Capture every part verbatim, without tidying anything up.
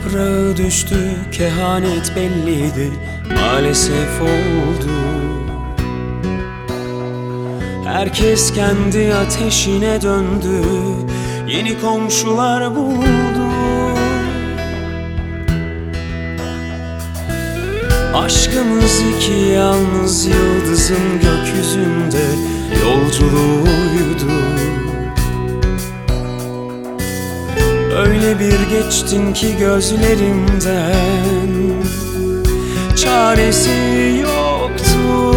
yaprağı düştü, kehanet belliydi, maalesef oldu. Herkes kendi ateşine döndü, yeni komşular buldu. Aşkımız iki yalnız yıldızın gökyüzünde yolculuğuydu. Öyle bir geçtin ki gözlerimden, çaresi yoktu.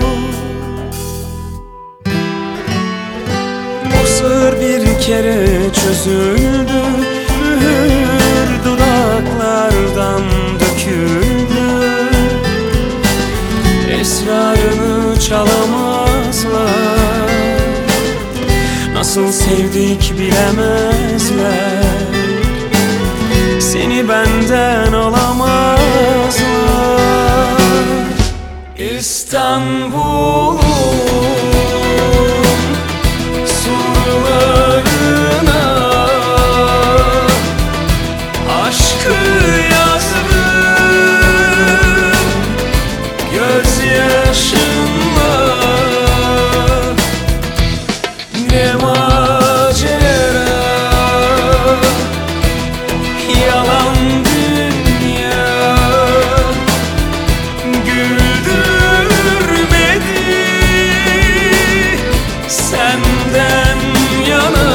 O sır bir kere çözüldü, mühür dudaklardan döküldü. Esrarını çalamazlar, nasıl sevdik bilemezler. Seni benden alamazlar. İstanbul'un surlarına aşkı yazdım gözyaşımla. Ne macera, yalan dünya, güldürmedi senden yana.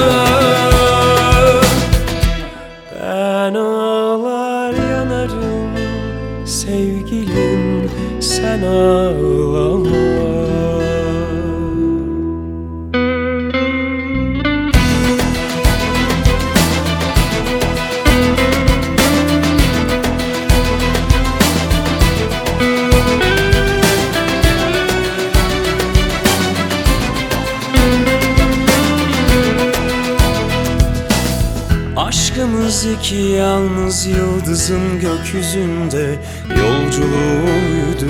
Ben ağlar yanarım sevgilim, sen ağlama. Aşkımız iki yalnız yıldızın gökyüzünde yolculuğuydu.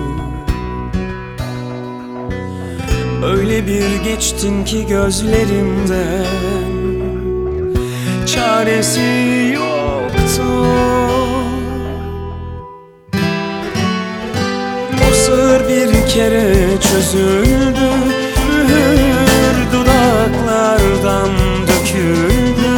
Öyle bir geçtin ki gözlerimden, çaresi yoktu. O sır bir kere çözüldü, mühür dudaklardan döküldü.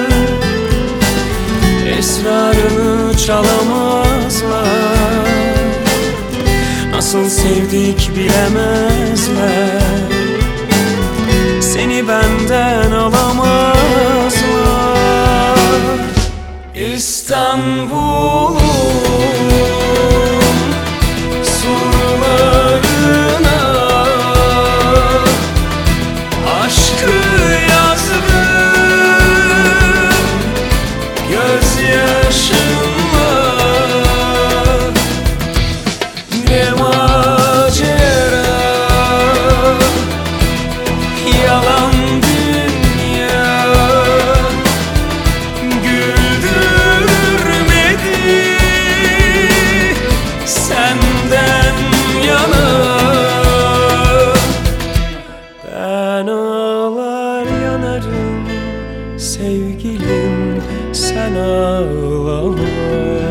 Esrarını çalamazlar, nasıl sevdik bilemezler. Seni benden alamazlar. İstanbul'un surlarına aşkı yazdım gözyaşımla. Ne macera, yalan dünya, güldürmedi senden yana. Ben ağlar yanarım sevgilim, sen ağlama.